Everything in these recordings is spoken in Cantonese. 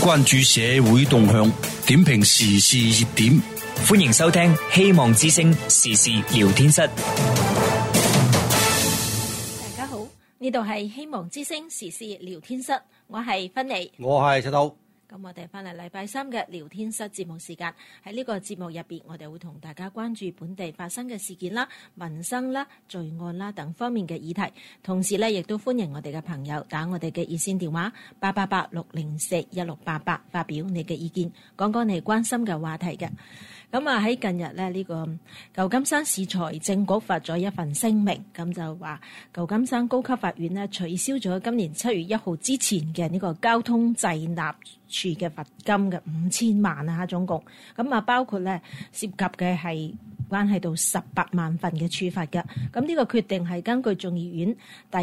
關注社會動向，點評時事熱點。 歡迎收聽希望之聲時事聊天室。 大家好，呢度係希望之聲時事聊天室，我係芬妮， 我係石頭。 咁我哋翻嚟禮拜三嘅聊天室節目時間，喺呢個節目入邊，我哋會同大家關注本地發生嘅事件啦、民生啦、罪案啦等方面嘅議題。同時咧，亦都歡迎我哋嘅朋友打我哋嘅熱線電話888-604-1688發表你嘅意見，講講你關心嘅話題嘅。咁啊喺近日咧，呢個舊金山市財政局發咗一份聲明，咁就話舊金山高級法院咧取消咗今年7月1號之前嘅呢個交通滯納處嘅罰金嘅5000萬啊，總共咁啊，包括咧涉及嘅係關係到18萬份嘅處罰嘅。咁呢個決定係根據眾議院第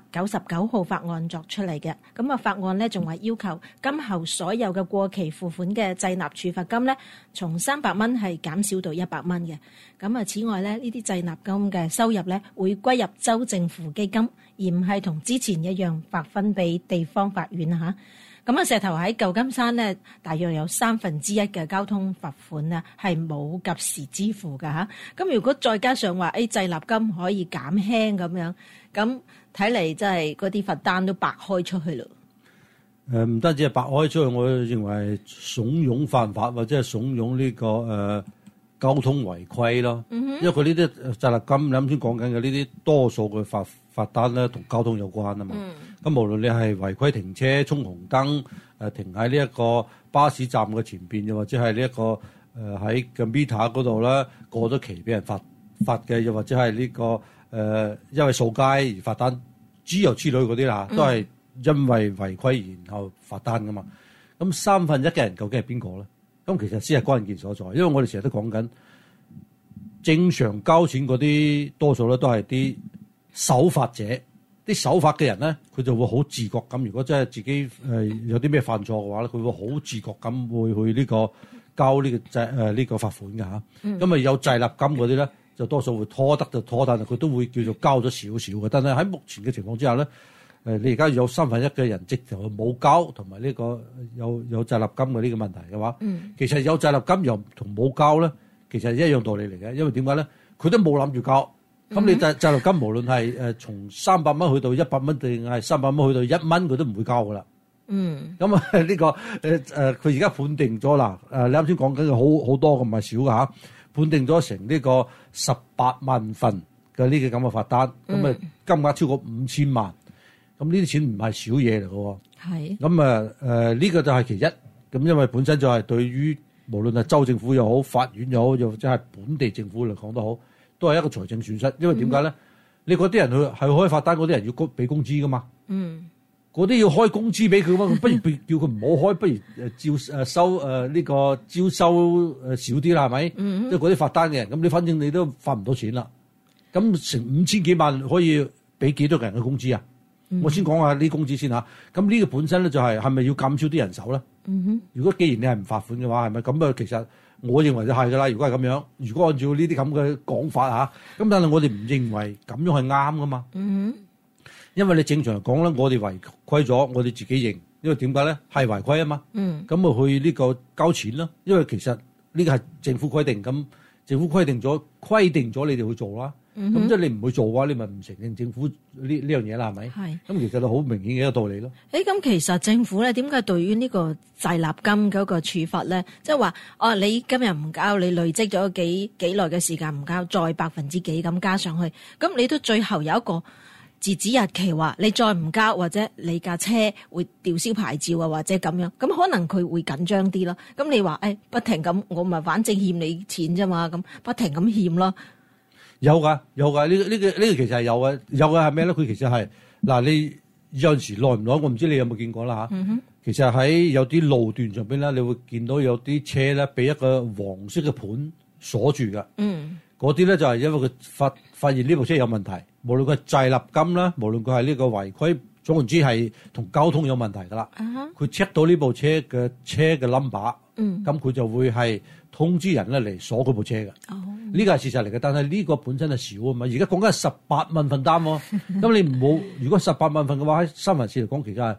199號法案作出嚟嘅。咁啊，法案咧仲話要求今後所有嘅過期付款嘅滯納處罰金咧，從300蚊係減少到100蚊嘅。咁啊，此外咧，呢啲滯納金嘅收入咧會歸入州政府基金，而唔係同之前一樣劃分俾地方法院啊。咁啊，石頭喺舊金山咧，大約有1/3嘅交通罰款啊，係冇及時支付㗎嚇。咁如果再加上話滯納金可以減輕咁樣，咁睇嚟真係嗰啲罰單都白開出去咯。 唔單止係白開出去，我認為係慫恿犯法或者係慫恿呢個交通違規咯。因為佢呢啲滯納金，你啱先講緊嘅呢啲多數嘅罰單咧，同交通有關啊嘛。咁無論你係違規停車、衝紅燈、停喺呢一個巴士站嘅前邊，又或者係呢一個喺個 meter 嗰度咧過咗期俾人罰嘅，又或者係呢個因為掃街而罰單之類嗰啲啦，都係因為違規然後罰單噶嘛。咁1/3嘅人究竟係邊個咧？咁其實先係關鍵所在，因為我哋成日都講緊正常交錢嗰啲，多數咧都係啲守法者。啲守法嘅人咧，佢就會好自覺咁。如果真係自己有啲咩犯錯嘅話咧，佢會好自覺咁會去呢個交呢個呢個罰款嘅嚇。因為有滯納金嗰啲咧，就多數會拖得就拖，但係佢都會叫做交咗少少嘅。但係喺目前嘅情況之下咧，你而家有1/3嘅人直頭冇交，同埋呢個有滯納金嘅呢個問題嘅話，其實有滯納金又同冇交咧，其實係一樣道理嚟嘅。因為點解咧？佢都冇諗住交。咁你滯納金無論係從300蚊去到100蚊，定係300蚊去到1蚊，佢都唔會交噶啦。咁啊呢個佢而家判定咗啦。你啱先講緊嘅好多嘅，唔係少噶嚇。判定咗成呢個18萬份嘅呢個咁嘅罰單，咁啊金額超過5000萬。咁呢啲錢唔係少嘢嚟嘅喎。係。咁呢個就係其一。咁因為本身就係對於無論係州政府又好、法院又好，又或者係本地政府嚟講都好，都係一個財政損失。因為點解咧？你嗰啲人去係開罰單，嗰啲人要俾工資噶嘛。嗰啲要開工資俾佢嘛，不如叫佢唔好開，不如照收呢個招收少啲啦，係咪？即係嗰啲罰單嘅人，咁你反正你都罰唔到錢啦。咁成5000幾萬可以俾幾多個人嘅工資啊？我先講下呢啲工資先嚇。咁呢個本身咧就係咪要減少啲人手咧？如果既然你係唔罰款嘅話，係咪咁啊？其實我認為就係㗎啦。如果係咁樣，如果按照呢啲咁嘅講法嚇，咁但係我哋唔認為咁樣係啱㗎嘛。因為你正常嚟講咧，我哋違規咗，我哋自己認，因為點解咧？係違規啊嘛。咁咪去呢個交錢咯。因為其實呢個係政府規定，咁政府規定咗你哋去做啦。咁即係你唔去做嘅話，你咪唔承認政府呢樣嘢啦，係咪？係。咁其實就好明顯嘅一個道理咯。 咁其實政府咧點解對於呢個滯納金嗰個處罰咧，即係話你今日唔交，你累積咗幾耐嘅時間唔交，再幾% 咁加上去，咁你都最後有一個截止日期，話你再唔交或者你架車會吊銷牌照啊，或者咁樣，咁可能佢會緊張啲咯。咁你話不停咁，我咪反正欠你錢啫嘛，咁不停咁欠咯。 有㗎，呢個其實係有嘅。有嘅係咩咧？佢其實係嗱，你有陣時耐唔耐，我唔知你有冇見過啦嚇。其實喺有啲路段上邊咧，你會見到有啲車咧俾一個黃色嘅盤鎖住㗎。嗰啲咧就係因為佢發現呢部車有問題，無論佢係滯納金啦，無論佢係呢個違規，總言之係同交通有問題㗎啦。佢 check 到呢部車嘅 number，咁佢就會係通知人咧嚟鎖嗰部車嘅。呢個係事實嚟嘅，但係呢個本身係少啊嘛。而家講緊係18萬份單喎，咁你唔好，如果18萬份嘅話，喺三藩市嚟講，其實係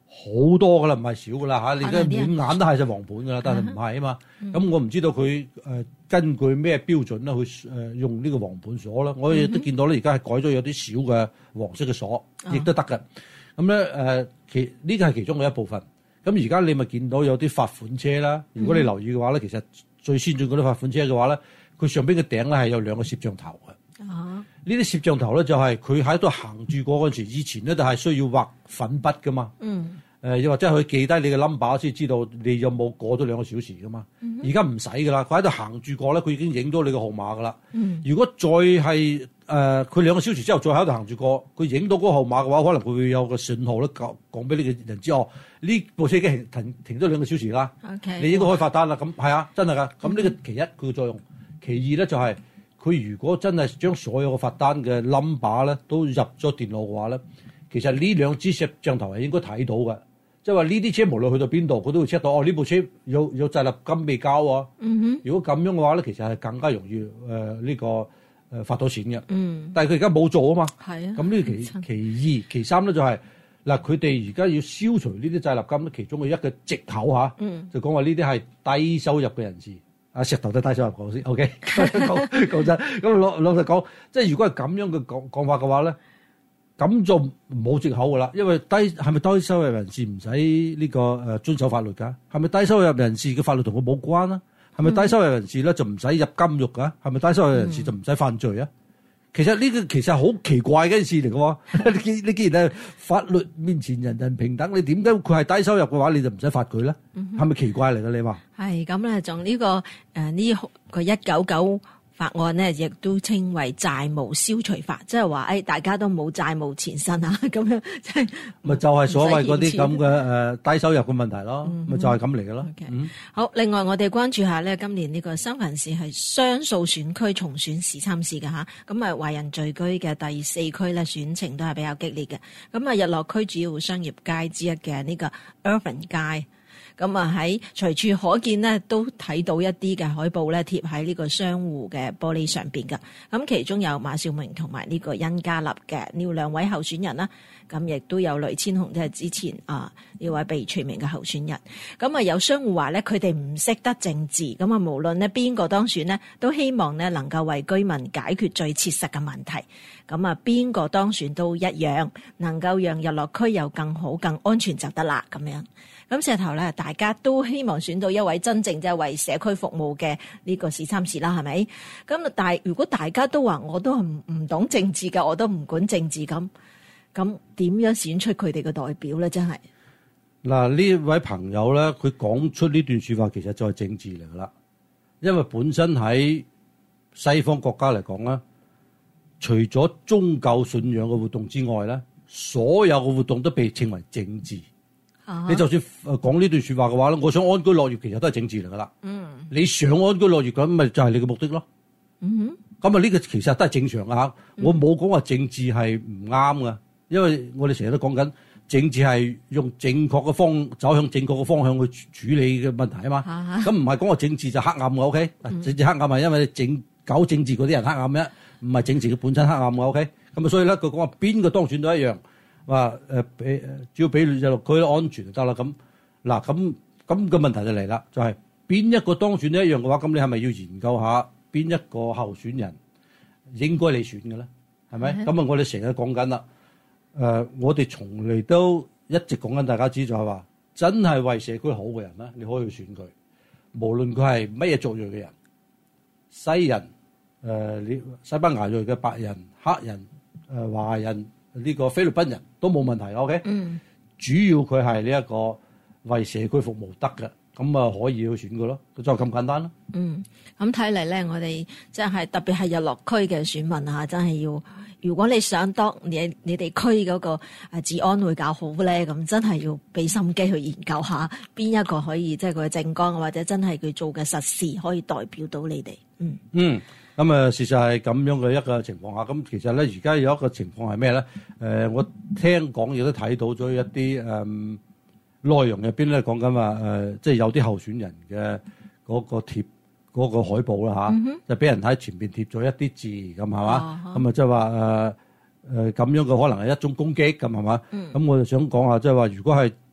好多噶啦，唔係少噶啦嚇，你而家可能啲人滿眼都係隻黃盤噶啦，但係唔係啊嘛。咁我唔知道佢根據咩標準咧去用呢個黃盤鎖啦。我亦都見到咧，而家係改咗有啲小嘅黃色嘅鎖，亦都得嘅。咁咧呢個係其中嘅一部分。咁而家你咪見到有啲罰款車啦。如果你留意嘅話咧，其實最先進嗰啲罰款車嘅話咧，佢上邊嘅頂咧係有2個攝像頭嘅。呢啲攝像頭咧就係佢喺度行住過嗰陣時，以前咧就係需要畫粉筆噶嘛。又或者佢記低你嘅 number 先知道你有冇過咗2個小時噶嘛。而家唔使噶啦，佢喺度行住過咧，佢已經影咗你個號碼噶啦。如果再係佢2個小時之後再喺度行住過，佢影到嗰個號碼嘅話，可能佢會有個信號咧講俾你嘅人知哦，呢部車已經停咗2個小時啦。你應該可以罰單啦。咁係啊，真係噶。咁呢個其一佢嘅作用，其二咧就係、佢如果真係將所有嘅罰單嘅 number 咧都入咗電腦嘅話咧，其實呢2支攝像頭係應該睇到嘅。即係話呢啲車無論去到邊度，佢都會 check 到哦。呢部車有滯納金未交啊。如果咁樣嘅話咧，其實係更加容易罰到錢嘅。但係佢而家冇做啊嘛。係啊。咁呢個其二，其三咧就係、嗱，佢哋而家要消除呢啲滯納金咧，其中嘅一個藉口嚇，就講話呢啲係低收入嘅人士。石頭都低收入講先 ，OK 講真。咁老實講，即係如果係咁樣嘅講法嘅話咧。咁就冇藉口噶啦，因為係咪低收入人士唔使呢個遵守法律㗎？係咪低收入人士嘅法律同佢冇關啊？係咪低收入人士咧就唔使入監獄㗎？係咪低收入人士就唔使犯罪啊？其實呢個其實係好奇怪嘅件事嚟嘅喎。你既然係法律面前人人平等，你點解佢係低收入嘅話你就唔使罰佢咧？係咪奇怪嚟㗎？你話係咁咧，仲呢個呢個199法案咧，亦都稱為債務消除法，即係話大家都冇債務纏身啊，咁樣即係咪就係所謂嗰啲咁嘅低收入嘅問題咯，咪就係咁嚟嘅咯。 好，另外我哋關注下咧，今年呢個三藩市係雙數選區重選時參市嘅嚇，咁啊華人聚居嘅第4區咧選情都係比較激烈嘅，咁啊日落區主要商業街之一嘅呢個 Irving 街。咁啊喺隨處可見咧，都睇到一啲嘅海報咧貼喺呢個商戶嘅玻璃上邊㗎。咁其中有馬紹明同埋呢個殷家立嘅呢2位候選人啦。咁亦都有雷千雄，即係之前呢位被除名嘅候選人。咁啊有商戶話咧，佢哋唔識得政治，咁啊無論呢邊個當選呢，都希望呢能夠為居民解決最切實嘅問題。咁啊邊個當選都一樣，能夠讓日落區又更好、更安全就得啦咁樣。咁石頭咧，大家都希望選到一位真正即係為社區服務嘅呢個市參事啦，係咪？咁但係如果大家都話我都唔懂政治嘅，我都唔管政治咁點樣選出佢哋嘅代表咧？真係嗱，呢位朋友咧，佢講出呢段說話，其實就係政治嚟噶啦。因為本身喺西方國家嚟講咧，除咗宗教信仰嘅活動之外咧，所有嘅活動都被稱為政治。你就算講呢段說話嘅話咧，我想安居樂業其實都係政治嚟噶啦。你想安居樂業咁，咪就係你嘅目的咯。咁啊呢個其實都係正常啊。我冇講話政治係唔啱噶，因為我哋成日都講緊政治係用正確嘅走向正確嘅方向去處理嘅問題啊嘛。咁唔係講話政治就黑暗嘅 ，OK？政治黑暗係因為搞政治嗰啲人黑暗啫，唔係政治嘅本身黑暗嘅 ，OK？咁啊所以咧，佢講話邊個當選都一樣。話只要俾日落區安全就得啦。咁嗱，咁個問題就嚟啦，就係邊一個當選都一樣嘅話，咁你係咪要研究下邊一個候選人應該你選嘅咧？係咪？咁啊，我哋成日講緊啦。我哋從嚟都一直講緊，大家知就係話，真係為社區好嘅人咧，你可以去選佢，無論佢係乜嘢族裔嘅人，西人、你西班牙裔嘅白人、黑人、華人。呢個菲律賓人都冇問題 ，OK？主要佢係呢一個為社區服務得嘅，咁啊可以去選佢咯，就咁簡單咯。 咁睇嚟咧，我哋即係特別係日落區嘅選民啊，真係要，如果你想當你哋區嗰個治安會較好咧，咁真係要俾心機去研究下邊一個可以即係佢嘅政綱或者真係佢做嘅實事可以代表到你哋。 咁啊，事實係咁樣嘅一個情況下，咁其實咧，而家有一個情況係咩咧？我聽講亦都睇到咗一啲內容入邊咧，講緊話即係有啲候選人嘅嗰個貼嗰個海報啦嚇，就俾人喺前邊貼咗一啲字咁係嘛？咁啊即係話咁樣嘅可能係一種攻擊咁係嘛？咁我就想講下，即係話如果係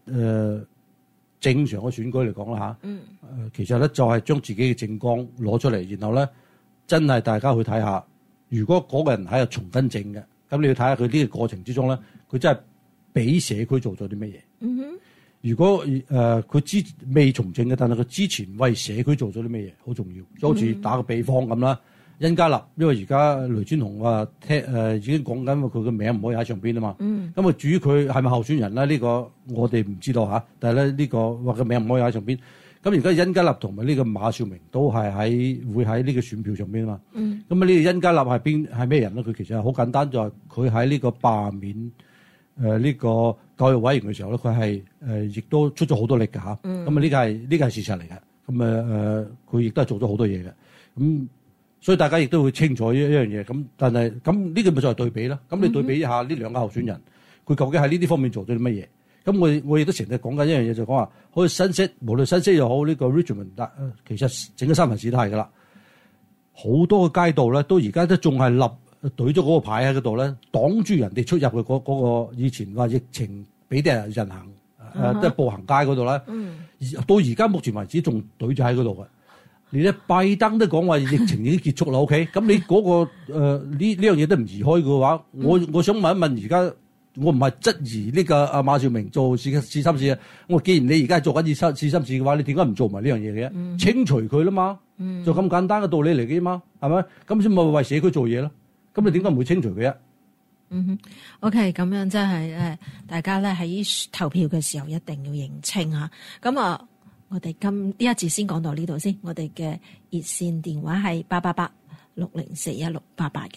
正常嘅選舉嚟講啦嚇，其實咧就係將自己嘅政綱攞出嚟，然後咧真係大家去睇下，如果嗰個人喺度從根正嘅，咁你要睇下佢呢個過程之中咧，佢真係俾社區做咗啲乜嘢。如果佢未從政嘅，但係佢之前為社區做咗啲乜嘢，好重要。就好似打個比方咁啦，殷家立，因為而家雷尊雄話已經講緊佢嘅名唔可以喺上邊啊嘛。咁至於佢係咪候選人咧？呢個我哋唔知道嚇。但係咧呢個話個名唔可以喺上邊。咁而家殷家立同埋呢個馬紹明都係會喺呢個選票上邊啊嘛。咁啊呢個殷家立係咩人咧？佢其實好簡單，就係佢喺呢個罷免呢個教育委員嘅時候咧，佢係亦都出咗好多力㗎嚇。咁啊呢個係事實嚟嘅。咁佢亦都係做咗好多嘢嘅。咁所以大家亦都會清楚一樣嘢。咁但係咁呢個咪就係對比啦。咁你對比一下呢兩個候選人，佢究竟喺呢啲方面做咗啲乜嘢？咁我亦都成日講緊一樣嘢，就講話好似新潟，無論新潟又好呢個 Richmond，其實整個三藩市都係噶啦。好多個街道咧，都而家都仲係立懟咗嗰個牌喺嗰度咧，擋住人哋出入嘅嗰個以前話疫情俾啲人行即係步行街嗰度咧。到而家目前為止仲懟咗喺嗰度嘅。你咧拜登都講話疫情已經結束啦，OK？咁你嗰個呢樣嘢都唔移開嘅話，我想問一問而家。我唔係質疑呢個阿馬紹明做試心試啊！我既然你而家做緊試心試嘅話，你點解唔做埋呢樣嘢嘅？清除佢啦嘛，就咁簡單嘅道理嚟嘅嘛，係咪？咁先咪為社區做嘢咯。咁你點解唔會清除佢啊 ？OK， 咁樣即係大家咧喺投票嘅時候一定要認清嚇。咁啊，我哋呢一節先講到呢度先。我哋嘅熱線電話係888-604-1688嘅。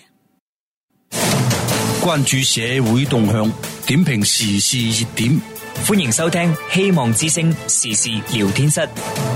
關注社會動向，點評時事熱點， 歡迎收聽希望之聲時事聊天室。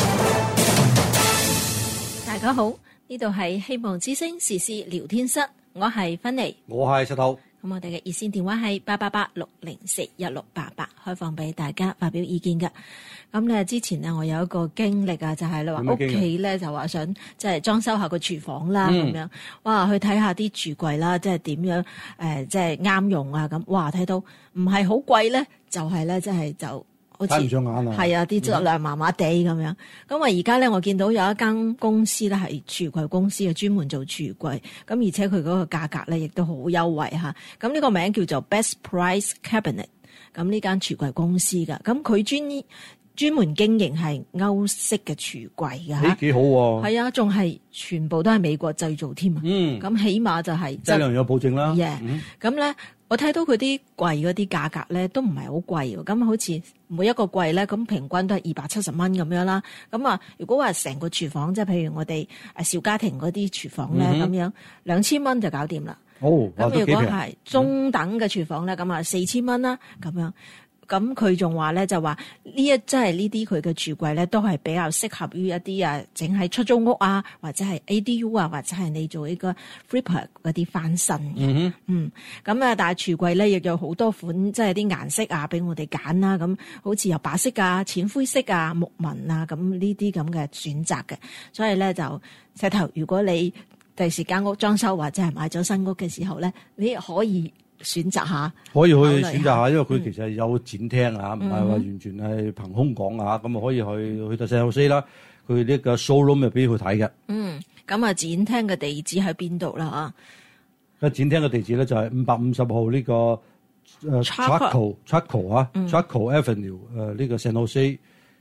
大家好，呢度係希望之聲時事聊天室，我係芬妮， 我係石頭。 咁我哋嘅熱線電話係888-604-1688，開放俾大家發表意見嘅。咁咧之前咧我有一個經歷啊，就係你話屋企咧就話想即係裝修下個廚房啦咁樣，哇去睇下啲櫥櫃啦，即係點樣即係啱用啊咁，哇睇到唔係好貴咧，就係咧即係就好似睇唔上眼啊， 係啊啲質量麻麻地咁樣。咁啊而家咧我見到有一間公司咧係櫥櫃公司啊，專門做櫥櫃，咁而且佢嗰個價格咧亦都好優惠嚇。咁呢個名叫做 Best Price Cabinet， 咁呢間櫥櫃公司㗎，咁佢專門經營係歐式嘅櫥櫃㗎嚇， 幾好喎！ 係啊，仲係全部都係美國製造添啊！咁起碼就係質量有保證啦。 咁咧，我睇到佢啲櫃嗰啲價格咧都唔係好貴喎。咁好似每一個櫃咧，咁平均都係270蚊咁樣啦。咁啊，如果話成個廚房，即係譬如我哋小家庭嗰啲廚房咧，咁樣2000蚊就搞掂啦。咁如果係中等嘅廚房咧，咁啊4000蚊啦，咁樣。咁佢仲話咧，就話即係呢啲佢嘅櫥櫃咧，都係比較適合於一啲整喺出租屋啊，或者係 ADU 啊，或者係你做一個 flipper 嗰啲翻新嘅。咁但係櫥櫃咧亦有好多款，即係啲顏色啊，俾我哋揀啦。咁好似有白色啊、淺灰色啊、木紋啊，咁呢啲咁嘅選擇嘅。所以咧就石頭，如果你第時間屋裝修或者係買咗新屋嘅時候咧，你可以選擇下， 可以選擇下，因為佢其實有展廳啊，唔係話完全係憑空講啊，咁啊可以去到細路西啦，佢呢個 showroom 入邊去睇嘅。 咁啊展廳嘅地址喺邊度啦？啊， 展廳嘅地址咧就係550號呢個Chaco 啊 ，Chaco Avenue 呢個 San Jose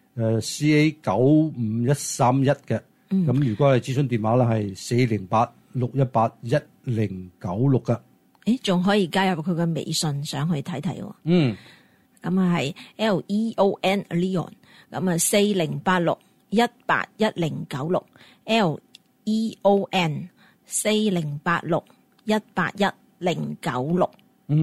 CA 95131嘅。咁如果係諮詢電話咧係408-618-1096嘅。 仲可以加入佢嘅微信上去睇睇喎。咁啊係 Leon Leon， 咁啊4086-181-1096 Leon 4086-181-1096。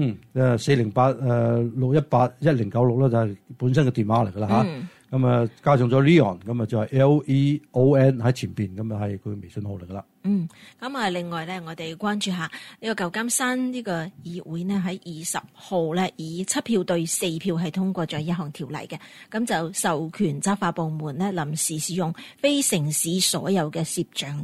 408-618-1096啦，就係本身嘅電話嚟噶啦嚇。咁啊加上咗 Leon， 咁啊就係 Leon 喺前邊，咁啊係佢微信號嚟噶啦。 咁啊另外咧，我哋關注下呢個舊金山呢個議會呢，喺20號咧以7票對4票係通過咗一項條例嘅，咁就授權執法部門咧臨時使用非城市所有嘅攝像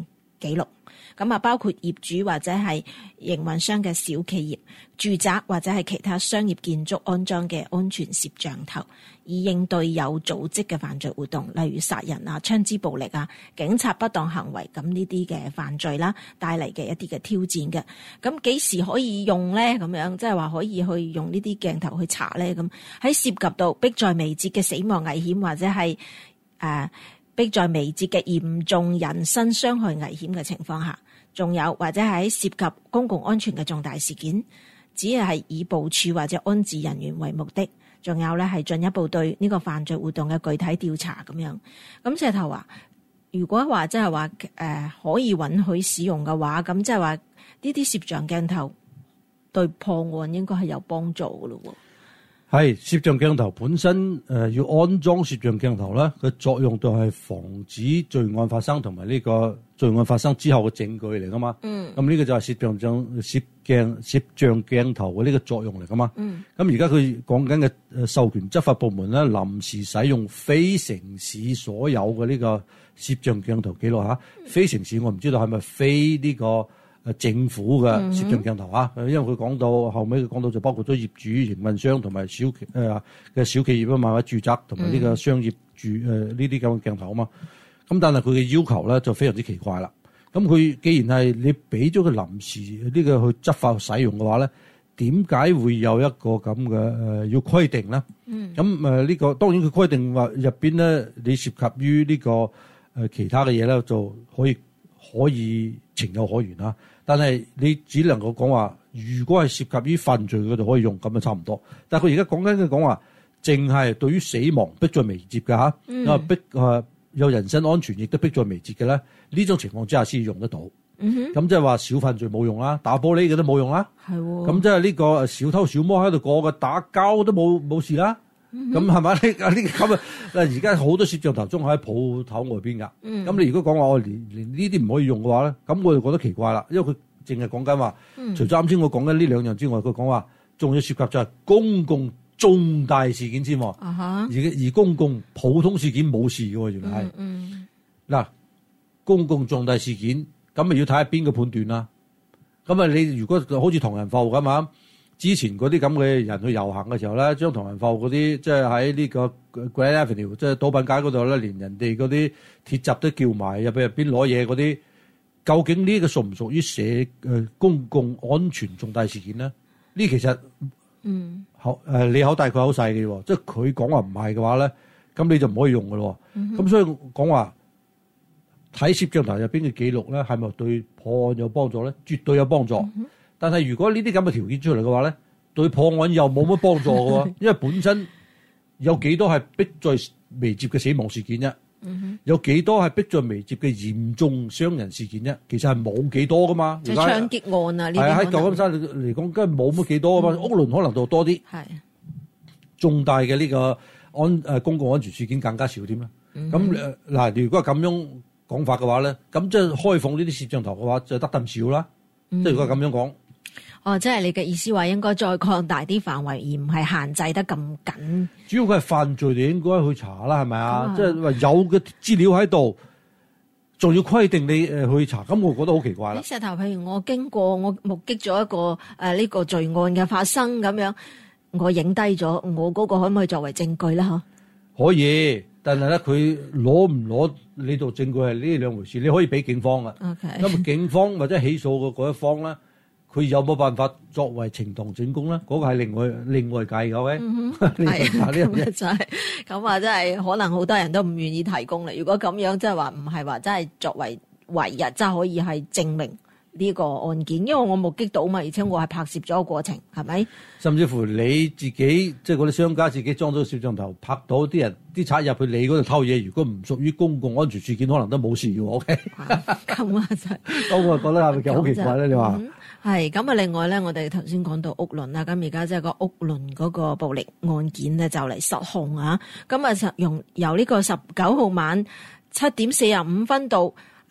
記錄。咁啊，包括業主或者係營運商嘅小企業、住宅或者係其他商業建築安裝嘅安全攝像頭，以應對有組織嘅犯罪活動，例如殺人啊、槍支暴力啊、警察不當行為咁呢啲嘅犯罪啦，帶嚟嘅一啲嘅挑戰嘅。咁幾時可以用咧？咁樣即係話可以去用呢啲鏡頭去查咧？咁喺涉及到迫在眉睫嘅死亡危險或者係迫在眉睫嘅嚴重人身傷害危險嘅情況下，仲有或者係涉及公共安全嘅重大事件，只係以部署或者安置人員為目的，仲有咧係進一步對呢個犯罪活動嘅具體調查咁樣。咁石頭話，如果話即係話可以允許使用嘅話，咁即係話呢啲攝像鏡頭對破案應該係有幫助嘅咯喎。 係攝像鏡頭本身要安裝攝像鏡頭咧，佢作用就係防止罪案發生同埋呢個罪案發生之後嘅證據嚟噶嘛。咁呢個就係攝像鏡頭嘅呢個作用嚟噶嘛。咁而家佢講緊嘅授權執法部門咧，臨時使用非城市所有嘅呢個攝像鏡頭記錄嚇。非城市我唔知道係咪非呢個政府嘅攝像鏡頭啊，因為佢講到後尾，佢講到就包括咗業主、營運商同埋小企業啊嘛，或者住宅同埋呢個商業呢啲咁嘅鏡頭啊嘛。咁但係佢嘅要求咧就非常之奇怪啦。咁佢既然係你俾咗個臨時呢個去執法使用嘅話咧，點解會有一個咁嘅要規定咧？咁呢個當然佢規定話入邊咧，你涉及於呢個其他嘅嘢咧，就可以情有可原啦。但係你只能夠講話，如果係涉及於犯罪嘅就可以用，咁就差唔多。但係佢而家講緊嘅講話，淨係對於死亡迫在眉睫嘅嚇，有人身安全亦都迫在眉睫嘅咧，呢種情況之下先用得到。咁即係話小犯罪冇用啦，打玻璃嘅都冇用啦。係喎。咁即係呢個小偷小摸喺度過嘅打交都冇事啦。咁係咪呢咁啊？而家好多攝像頭中喺鋪頭外邊㗎。咁你如果講話我連呢啲唔可以用嘅話咧，咁我就覺得奇怪啦。因為佢淨係講緊話，除咗啱先我講緊呢兩樣之外，佢講話仲要涉及就係公共重大事件先。而公共普通事件冇事嘅喎，原來係。嗱，公共重大事件咁咪要睇下邊個判斷啦。咁啊，你如果好似唐人埠咁嘛？之前嗰啲咁嘅人去遊行嘅時候咧，將唐人埠嗰啲即係喺呢個 Grand Avenue 即係島品街嗰度咧，連人哋嗰啲鐵閘都叫埋入邊攞嘢嗰啲，究竟呢個屬唔屬於公共安全重大事件咧？呢其實你口大佢口細嘅喎，即係佢講話唔係嘅話咧，咁你就唔可以用嘅咯。咁所以講話睇攝像頭入邊嘅記錄咧，係咪對破案有幫助咧？絕對有幫助。但係如果呢啲咁嘅條件出嚟嘅話咧，對破案又冇乜幫助嘅喎，因為本身有幾多係迫在眉睫嘅死亡事件啫，有幾多係迫在眉睫嘅嚴重傷人事件啫，其實係冇幾多噶嘛。即係槍擊案啊，呢啲係喺舊金山嚟講，梗係冇乜幾多啊嘛。屋崙可能就多啲，係重大嘅呢個公共安全事件更加少添啦。咁嗱，如果係咁樣講法嘅話咧，咁即係開放呢啲攝像頭嘅話，就得啖少啦。即係如果咁樣講。即係你嘅意思話應該再擴大啲範圍，而唔係限制得咁緊。主要佢係犯罪，你應該去查啦，係咪啊？即係話有嘅資料喺度，仲要規定你去查，咁我覺得好奇怪啦。石頭，譬如我經過，我目擊咗一個呢個罪案嘅發生咁樣，我影低咗，我嗰個可唔可以作為證據咧？嚇，可以，但係咧佢攞唔攞呢度證據係呢兩回事。你可以俾警方㗎。Okay。咁警方或者起訴嘅嗰一方咧。佢有冇辦法作為呈堂證供咧？嗰個係另外計嘅喂。係咁就係咁啊！真係可能好多人都唔願意提供啦。如果咁樣即係話唔係話真係作為唯日，真係可以係證明呢個案件，因為我目擊到嘛，而且我係拍攝咗個過程，係咪？甚至乎你自己即係嗰啲商家自己裝咗攝像頭，拍到啲人啲賊入去你嗰度偷嘢，如果唔屬於公共安全事件，可能都冇事嘅。OK。咁啊真係。咁我覺得係咪其實好奇怪咧？你話？係咁啊！另外咧，我哋頭先講到屋崙啦，咁而家即係個屋崙嗰個暴力案件咧就嚟失控啊！咁啊，由呢個19號晚7點45分到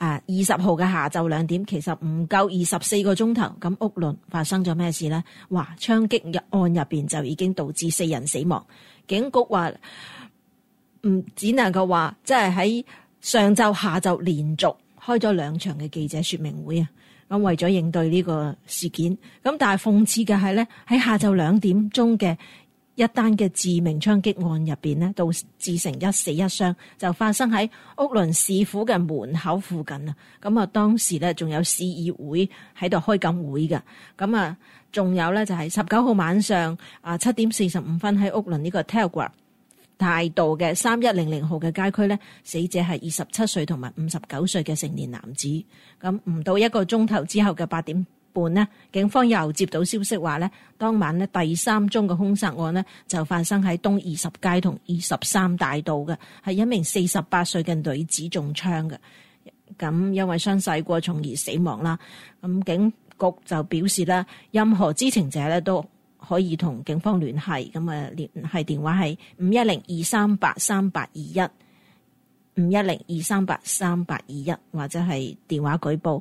20號嘅下晝2點，其實唔夠24個鐘頭。咁屋崙發生咗咩事咧？哇！槍擊案入邊就已經導致4人死亡。警局話唔只能夠話，即係喺上晝下晝連續開咗2場嘅記者說明會啊。咁為咗應對呢個事件，咁但係諷刺嘅係咧，喺下晝2點鐘嘅一單嘅致命槍擊案入邊呢，導致成1死1傷，就發生喺屋崙市府嘅門口附近啊。咁啊，當時咧仲有市議會喺度開緊會嘅。咁啊，仲有咧就係19號晚上7點45分喺屋崙呢個 Telegraph 大道嘅3100號嘅街區咧，死者係27歲同埋59歲嘅成年男子。咁唔到1個鐘頭之後嘅8點半呢，警方又接到消息話咧，當晚呢第3宗嘅兇殺案呢就發生喺東20街同23大道嘅，係一名48歲嘅女子中槍嘅。咁因為傷勢過重而死亡啦。咁警局就表示啦，任何知情者咧都可以同警方聯繫。咁啊，聯繫電話係510-238-3821。510-238-3821，或者係電話舉報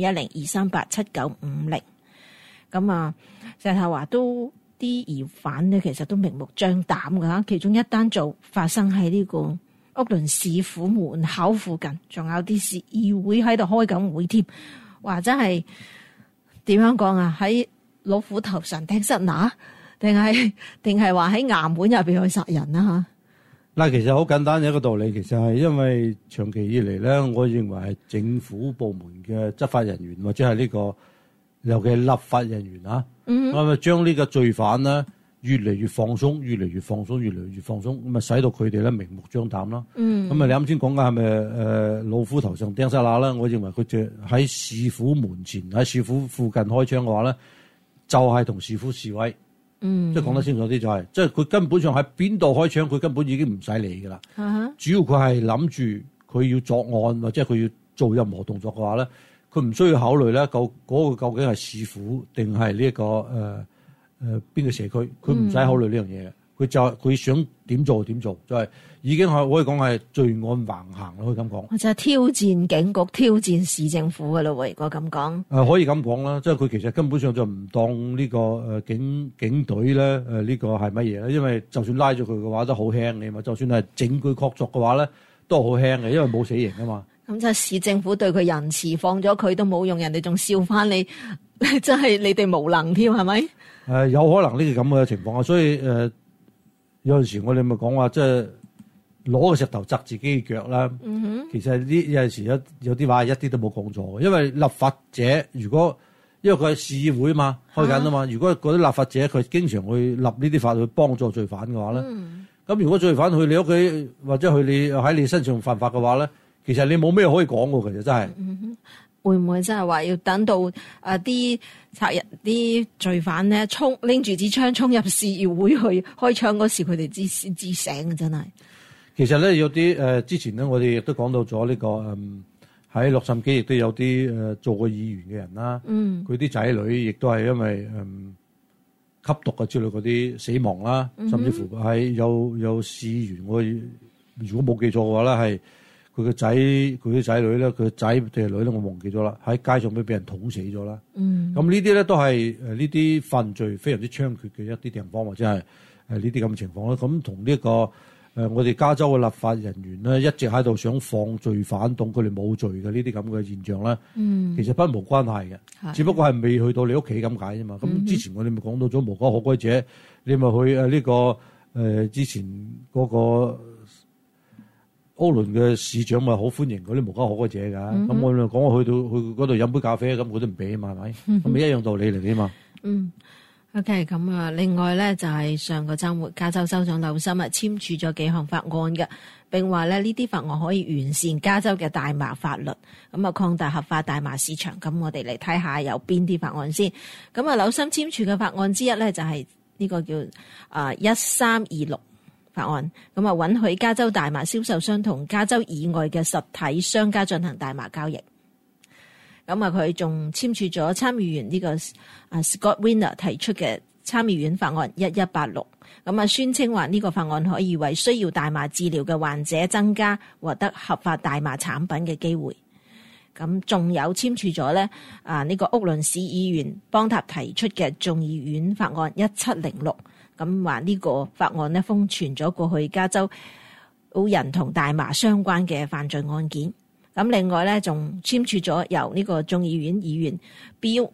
510-238-7950。咁啊，石頭話都啲疑犯呢，其實都明目張膽噶。其中一單就發生喺呢個屋崙市府門口附近，仲有啲市議會喺度開緊會添。或者係點樣講啊？喺老虎頭上釘塞拿，定係話喺衙門入邊去殺人啊？吓？ 嗱，其實好簡單嘅一個道理，其實係因為長期以嚟咧，我認為係政府部門嘅執法人員或者係呢個尤其係立法人員啊，咁啊將呢個罪犯咧越嚟越放鬆，越嚟越放鬆，越嚟越放鬆，咁啊使到佢哋咧明目張膽啦。咁啊，你啱先講嘅係咪老虎頭上釘塞乸啦？我認為佢就喺市府門前喺市府附近開槍嘅話咧，就係同市府示威。即係講得清楚啲就係，即係佢根本上喺邊度開槍，佢根本已經唔使理㗎啦。主要佢係諗住佢要作案或者佢要做任何動作嘅話咧，佢唔需要考慮咧，嗰個究竟係市府定係呢一個邊個社區，佢唔使考慮呢樣嘢嘅。佢就係佢想點做點做，就係已經係可以講係罪案橫行咯，可以咁講。 就係挑戰警局、挑戰市政府㗎咯喎，如果咁講。 可以咁講啦，即係佢其實根本上就唔當呢個警隊咧呢個係乜嘢咧，因為就算拉咗佢嘅話都好輕嘅嘛，就算係證據確鑿嘅話咧都好輕嘅，因為冇死刑啊嘛。咁就係市政府對佢仁慈，放咗佢都冇用，人哋仲笑翻你，真係你哋無能添，係咪？ 有可能呢個咁嘅情況啊，所以有陣時我哋咪講話，即係攞個石頭砸自己嘅腳啦。其實呢有陣時有啲話一啲都冇講錯嘅，因為立法者因為佢係市議會嘛，開緊啊嘛。如果嗰啲立法者佢經常去立呢啲法去幫助罪犯嘅話咧，咁如果罪犯去你屋企或者去你喺你身上犯法嘅話咧，其實你冇咩可以講嘅，其實真係。 會唔會真係話要等到啲賊人、啲罪犯咧拎住支槍衝入市議會去開槍嗰時，佢哋先知醒嘅真係。 其實咧有啲之前咧，我哋亦都講到咗呢個喺洛杉磯亦都有啲做過議員嘅人啦。佢啲仔女亦都係因為吸毒啊之類嗰啲死亡啦，甚至乎係有市議員，我如果冇記錯嘅話咧係。佢啲仔女咧，佢仔定係女咧，我忘記咗啦。喺街上俾人捅死咗啦。咁呢啲咧都係呢啲犯罪非常之猖獗嘅一啲地方，或者係呢啲咁嘅情況啦。咁同呢個我哋加州嘅立法人員咧，一直喺度想放罪犯當佢哋冇罪嘅呢啲咁嘅現象咧，其實不無關係嘅，只不過係未去到你屋企咁解啫嘛。咁之前我哋咪講到咗無家可歸者，你咪去呢個之前嗰個。屋崙嘅市長咪好歡迎嗰啲無家可歸者㗎，咁我哋講去嗰度飲杯咖啡，咁佢都唔俾嘛，係咪？咁咪一樣道理嚟嘅嘛。 OK， 咁啊，另外咧就係上個週末，加州州長紐森簽署咗幾項法案嘅，並話咧呢啲法案可以完善加州嘅大麻法律，咁啊擴大合法大麻市場。咁我哋嚟睇下有邊啲法案先。咁啊，紐森簽署嘅法案之一咧就係呢個叫1326。法案咁啊，允許加州大麻銷售商同加州以外嘅實體商家進行大麻交易。咁啊，佢仲簽署咗參議員呢個Scott Wiener 提出嘅參議院法案1186。咁啊，宣稱話呢個法案可以為需要大麻治療嘅患者增加獲得合法大麻產品嘅機會。咁仲有簽署咗咧呢個屋崙市議員邦塔提出嘅眾議院法案1706。咁話呢個法案呢，封存咗過去加州有人同大麻相關嘅犯罪案件。 咁另外咧，仲簽署咗由呢個眾議院議員 Bill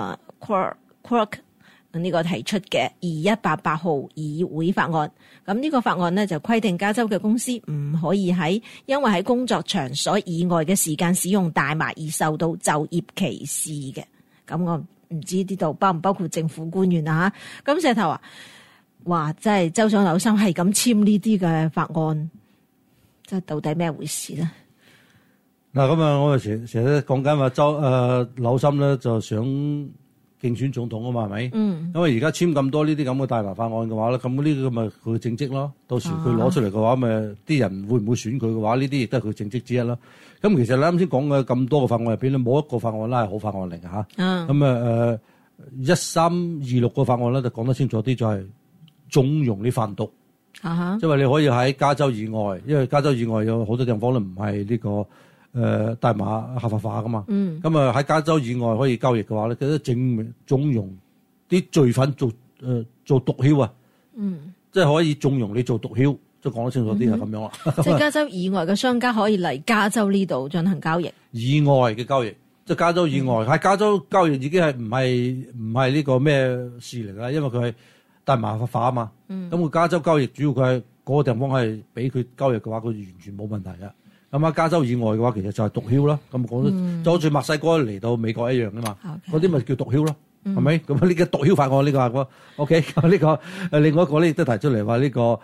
Quirk 呢個提出嘅2188號議會法案。咁呢個法案咧就規定加州嘅公司唔可以因為喺工作場所以外嘅時間使用大麻而受到就業歧視嘅。咁我唔知呢度包唔包括政府官員啊？咁石頭話真係州長紐森係咁簽呢啲嘅法案，即係到底咩回事咧？ 嗱，咁啊，我哋成日都講緊話紐森咧就想競選總統啊嘛，係咪？因為而家簽咁多呢啲咁嘅大麻法案嘅話咧，咁呢個咪佢嘅政績咯。到時佢攞出嚟嘅話，咪啲人會唔會選佢嘅話，呢啲亦都係佢政績之一啦。咁其實你啱先講嘅咁多個法案入邊咧，冇一個法案啦係好法案嚟嘅嚇。咁1326個法案咧就講得清楚啲，就係縱容你販毒。即係話你可以喺加州以外，因為加州以外有好多地方咧唔係呢個大麻合法化噶嘛。咁喺加州以外可以交易嘅話咧，佢都縱容啲罪犯做毒梟啊。即係可以縱容你做毒梟，即係講得清楚啲係咁樣啦。 即係加州以外嘅商家可以嚟加州呢度進行交易。以外嘅交易，即係加州以外喺加州交易已經係唔係呢個咩事嚟㗎？因為佢係大麻合法化啊嘛。咁佢加州交易主要佢係嗰個地方係俾佢交易嘅話，佢完全冇問題嘅。咁喺加州以外嘅話，其實就係毒梟啦。咁講就好似墨西哥嚟到美國一樣㗎嘛。嗰啲咪叫毒梟咯，係咪？咁呢個毒梟法案呢個係OK。咁呢個另外一個咧亦都提出嚟話呢個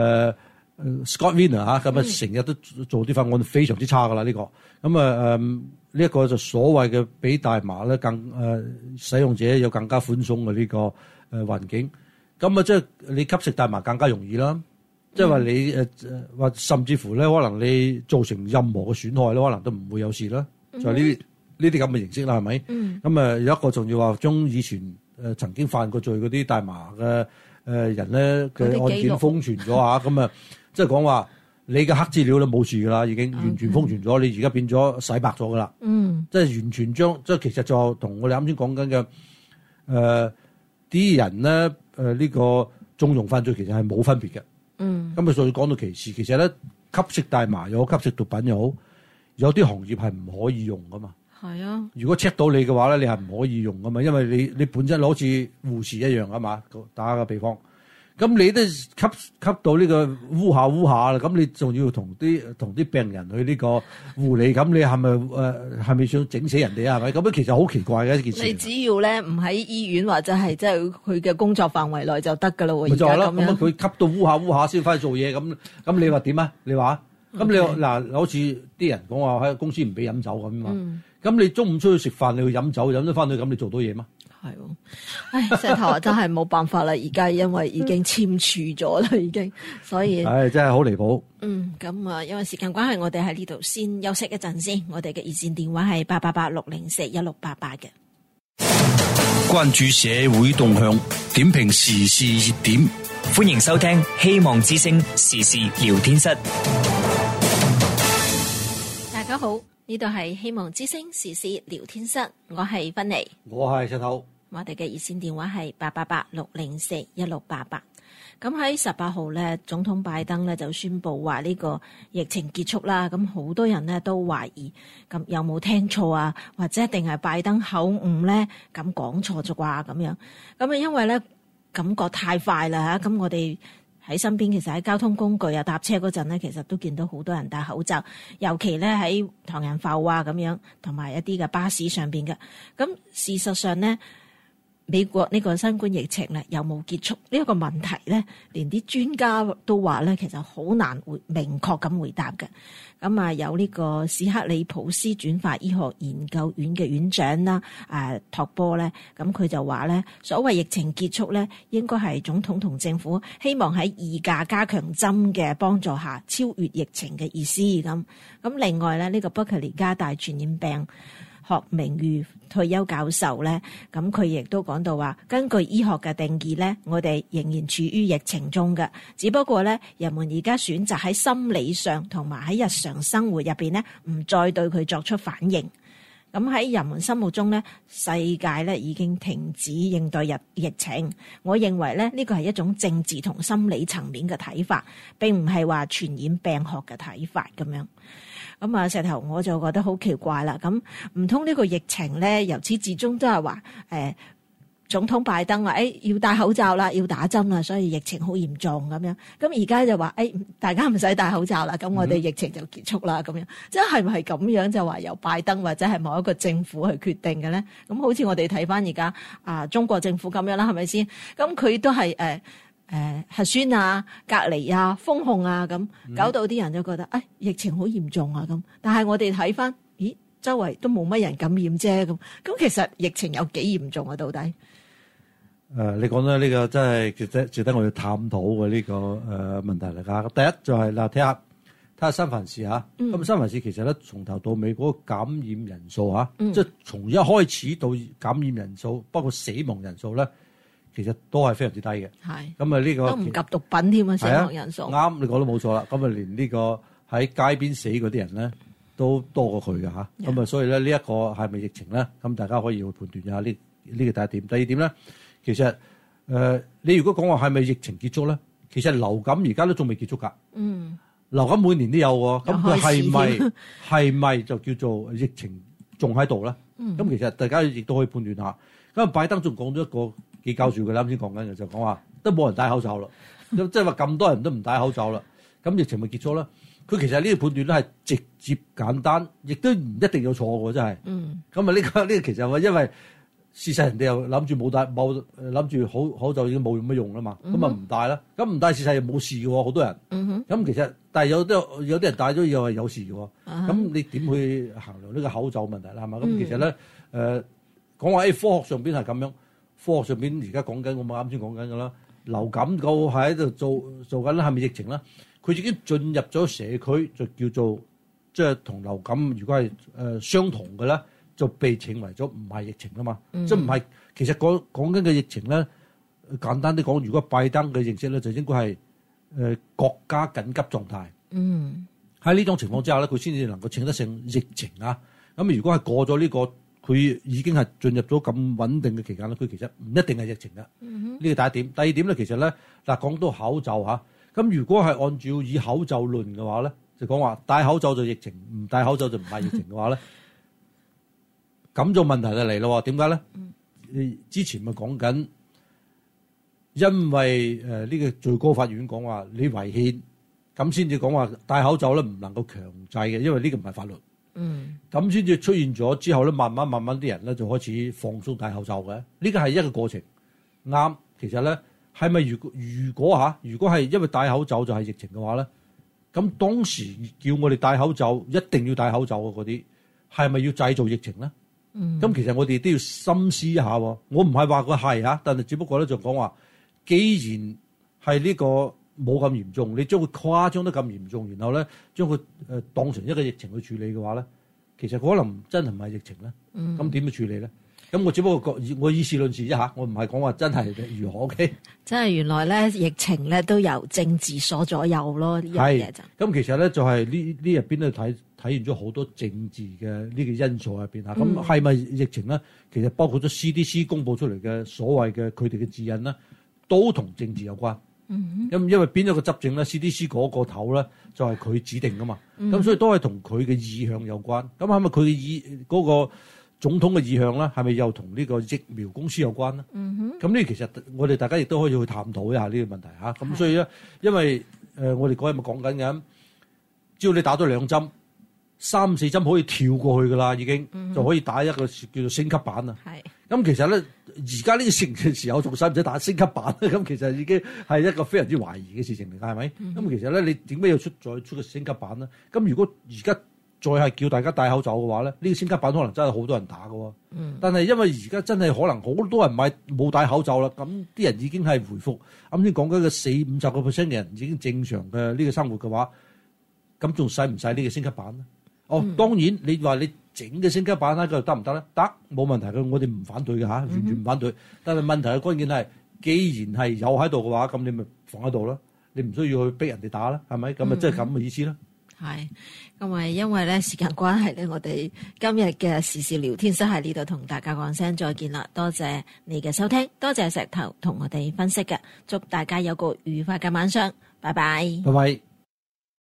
Scott Wiener 嚇，咁啊成日都做啲法案非常之差㗎啦呢個。咁呢一個就所謂嘅比大麻咧使用者有更加寬鬆嘅呢個環境。咁即係你吸食大麻更加容易啦。即係話你或甚至乎咧，可能你造成任何嘅損害咧，可能都唔會有事啦。就係呢啲咁嘅形式啦，係咪？咁有一個仲要話將以前曾經犯過罪嗰啲大麻嘅人咧嘅案件封存咗嚇。咁即係講話你嘅黑資料都冇事㗎啦，已經完全封存咗。你而家變咗洗白咗㗎啦。即係完全將即係其實就同我哋啱先講緊嘅啲人咧呢個縱容犯罪其實係冇分別嘅。咁所以講到歧視，其實咧吸食大麻又好，吸食毒品又好，有啲行業係唔可以用噶嘛。係啊，如果 check 到你嘅話咧，你係唔可以用噶嘛，因為你本身好似護士一樣啊嘛，打個比方。咁你都吸到呢個烏下啦，咁你仲要同啲病人去呢個護理，咁你係咪想整死人哋啊？係咪？咁樣其實好奇怪嘅一件事。你只要咧唔喺醫院或者係即係佢嘅工作範圍內就得㗎啦喎。咪就係咯，咁佢吸到烏下先翻去做嘢，咁你話點啊？你話咁你嗱好似啲人講話喺公司唔俾飲酒咁嘛？咁你中午出去食飯，你去飲酒咗翻去，咁你做到嘢嗎？係喎，唉，石頭真係冇辦法啦！而家因為已經簽署咗啦，已經，所以真係好離譜。咁因為時間關係，我哋喺呢度先休息一陣先。我哋嘅熱線電話係888-604-1688嘅。 關注社會動向，點評時事熱點， 歡迎收聽希望之聲時事聊天室。 大家好，呢度係希望之聲時事聊天室，我係芬妮， 我係石頭。 我哋嘅熱線電話係888-604-1688。咁喺18號咧，總統拜登咧就宣布話呢個疫情結束啦。咁好多人咧都懷疑，咁有冇聽錯啊？或者一定係拜登口誤咧？咁講錯咗啩？咁樣咁因為咧感覺太快啦嚇。咁我哋喺身邊，其實喺交通工具啊搭車嗰陣咧，其實都見到好多人戴口罩，尤其咧喺唐人埠啊咁樣，同埋一啲嘅巴士上邊嘅。咁事實上咧，美國呢個新冠疫情咧有冇結束呢一個問題咧，連啲專家都話咧，其實好難明確咁回答嘅。咁有呢個史克里普斯轉化醫學研究院嘅院長啦，托波咧，咁佢就話咧，所謂疫情結束咧，應該係總統同政府希望喺2價加強針嘅幫助下超越疫情嘅意思。咁另外咧，呢個伯克利加大傳染病學名譽退休教授咧，咁佢亦都講到話，根據醫學嘅定義咧，我哋仍然處於疫情中嘅，只不過咧，人們而家選擇喺心理上同埋喺日常生活入邊咧，唔再對佢作出反應。 咁喺人們心目中咧，世界咧已經停止應對疫情。我認為咧，呢個係一種政治同心理層面嘅睇法，並唔係話傳染病學嘅睇法咁樣。咁啊，石頭我就覺得好奇怪啦。咁唔通呢個疫情咧，由始至終都係話總統拜登話要戴口罩啦，要打針啦，所以疫情好嚴重咁樣。咁而家就話大家唔使戴口罩啦，咁我哋疫情就結束啦咁樣。即係唔係咁樣就話由拜登或者係某一個政府去決定嘅咧？咁好似我哋睇翻而家中國政府咁樣啦，係咪先？咁佢都係核酸啊、隔離啊、封控啊咁，搞到啲人就覺得疫情好嚴重啊咁。但係我哋睇翻，咦，周圍都冇乜人感染啫咁。咁其實疫情有幾嚴重啊？到底？ 你講咧呢個真係值得我哋探討嘅呢個問題嚟㗎。第一就係嗱，睇下三藩市嚇。咁三藩市其實咧從頭到尾嗰個感染人數嚇，即係從一開始到感染人數，包括死亡人數咧，其實都係非常之低嘅。係。咁啊呢個都唔及毒品添啊，死亡人數。 啱，你講得冇錯啦。咁啊連呢個喺街邊死嗰啲人咧都多過佢㗎嚇。咁啊所以咧呢一個係咪疫情咧？咁大家可以去判斷一下呢個第一點。第二點咧。其實你如果講話係咪疫情結束咧？其實流感而家都仲未結束㗎。流感每年都有喎，咁佢係咪就叫做疫情仲喺度咧？咁其實大家亦都可以判斷下。咁拜登仲講咗一個幾搞笑嘅，啱先講緊嘅就講話都冇人戴口罩啦，即係話咁多人都唔戴口罩啦，咁疫情咪結束啦？佢其實呢個判斷都係直接簡單，亦都唔一定有錯嘅，真係。咁啊呢個其實因為。事實人哋又諗住諗住口罩已經冇乜用啦嘛，咁啊唔戴啦，咁唔戴事實又冇事嘅喎，好多人。咁其實但係有啲人戴咗又係有事嘅喎，咁你點去衡量呢個口罩問題啦？係嘛？咁其實咧講話科學上邊係咁樣，科學上邊而家講緊我咪啱先講緊㗎啦，流感個係喺度做緊係咪疫情啦？佢已經進入咗社區，就叫做即係同流感如果係相同嘅咧。就被稱為咗唔係疫情啦嘛，即係唔係其實講緊嘅疫情咧，簡單啲講，如果拜登嘅認識咧，就應該係國家緊急狀態。喺呢種情況之下咧，佢先至能夠稱得上疫情啊。咁如果係過咗呢個，佢已經係進入咗咁穩定嘅期間咧，佢其實唔一定係疫情㗎。呢個第一點。第二點咧，其實咧嗱講到口罩嚇，咁如果係按照以口罩論嘅話咧，就講話戴口罩就疫情，唔戴口罩就唔係疫情嘅話咧。咁就問題就嚟咯，點解咧？之前咪講緊，因為呢個最高法院講話你違憲，咁先至講話戴口罩咧唔能夠強制嘅，因為呢個唔係法律。咁先至出現咗之後咧，慢慢啲人咧就開始放鬆戴口罩嘅。呢個係一個過程，啱。其實咧係咪如果係因為戴口罩就係疫情嘅話咧，咁當時叫我哋戴口罩一定要戴口罩嘅嗰啲，係咪要製造疫情咧？咁其實我哋都要深思一下喎。我唔係話佢係嚇，但係只不過咧就講話，既然係呢個冇咁嚴重，你將佢誇張得咁嚴重，然後咧將佢當成一個疫情去處理嘅話咧，其實可能真係唔係疫情咧。咁點去處理咧？咁我只不過我以事論事一下，我唔係講話真係如何嘅。 真係原來咧疫情咧都由政治所左右咯，呢樣嘢就。咁其實咧就係呢入邊咧體現咗好多政治嘅呢個因素入邊嚇。咁係咪疫情咧？其實包括咗 CDC 公佈出嚟嘅所謂嘅佢哋嘅指引咧，都同政治有關。因為邊一個執政咧 ，CDC 嗰個頭咧就係佢指定噶嘛。咁所以都係同佢嘅意向有關。咁係咪佢嘅嗰個總統嘅意向咧，係咪又同呢個疫苗公司有關咧？咁呢其實我哋大家亦都可以去探討一下呢個問題嚇。咁所以咧，因為我哋嗰日咪講緊嘅，只要你打咗2針、3、4針可以跳過去噶啦，已經就可以打一個叫做升級版啊。咁其實咧，而家呢個時候仲使唔使打升級版咧？咁其實已經係一個非常之懷疑嘅事情嚟㗎，係咪？咁其實咧，你點解要再出個升級版咧？咁如果而家再係叫大家戴口罩嘅話咧，呢個升級版可能真係好多人打㗎喎。但係因為而家真係可能好多人冇戴口罩啦，咁啲人已經係回復啱先講緊嘅40-50%嘅人已經正常嘅呢個生活嘅話，咁仲使唔使呢個升級版咧？當然你話你整嘅升級版喺度得唔得咧？得，冇問題嘅，我哋唔反對嘅嚇，完全唔反對。但係問題嘅關鍵係，既然係有喺度嘅話，咁你咪放喺度啦，你唔需要去逼人哋打啦，係咪？咁啊，即係咁嘅意思啦。 係，咁啊，因為咧時間關係咧，我哋今日嘅時事聊天室喺呢度同大家講聲再見啦。多謝你嘅收聽，多謝石頭同我哋分析嘅，祝大家有個愉快嘅晚上，拜拜。 拜拜。